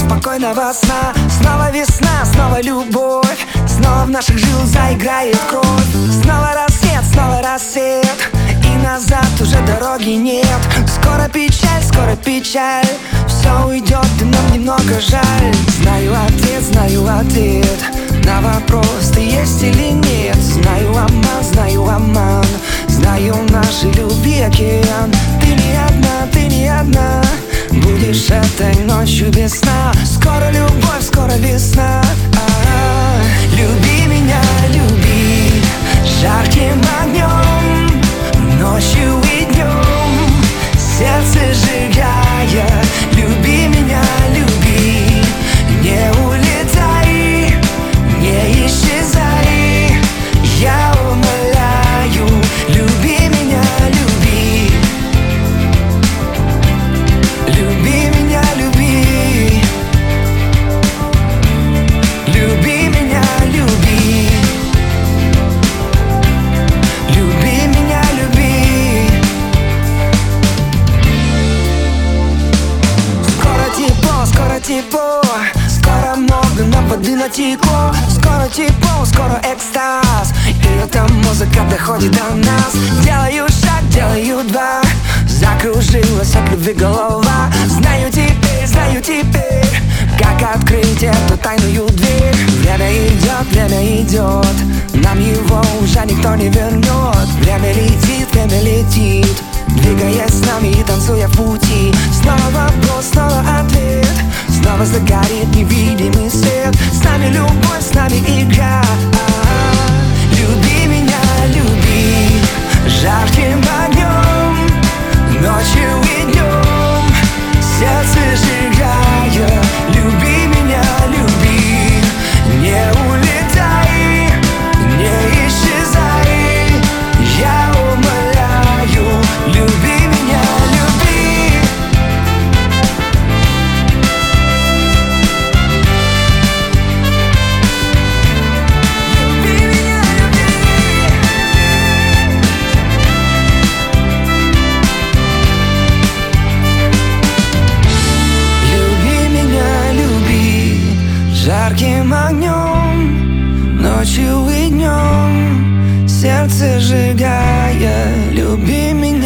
спокойного сна. Снова весна, снова любовь, снова в наших жилах заиграет кровь. Снова рассвет, и назад уже дороги нет. Скоро печаль, все уйдет, и нам немного жаль. Знаю ответ на вопрос, ты есть или нет. Знаю обман, знаю нашей любви океан. Ты не одна, будешь этой ночью без сна. Скоро любовь, скоро весна. Люби меня, люби жарким огнем, ночью и днем, сердце сжигая. Люби меня, люби, не улетай, не исчезай, я умоляю. Люби меня, люби, люби меня, люби, люби меня, люби, люби меня, люби. Скоро тепло, скоро много нам воды натекло. Скоро тепло, скоро экстаз, и эта музыка доходит до нас. Делаю шаг, делаю два, закружилась от любви голова. Знаю теперь, как открыть эту тайную дверь. Время идет, нам его уже никто не вернет. Время летит, двигаясь с нами и танцуя в пути. Снова вопрос, снова ответ, снова загорит невидимый свет. С нами любовь, с нами игра. Люби меня, люби жарким огнем, ночью и днем, сердце сжигая. Люби меня, люби, не улетай, не исчезай, я умоляю. Люби меня, люби, люби меня, люби меня, люби жарким огнем, ночью и днем, сердце сжигая. Люби меня.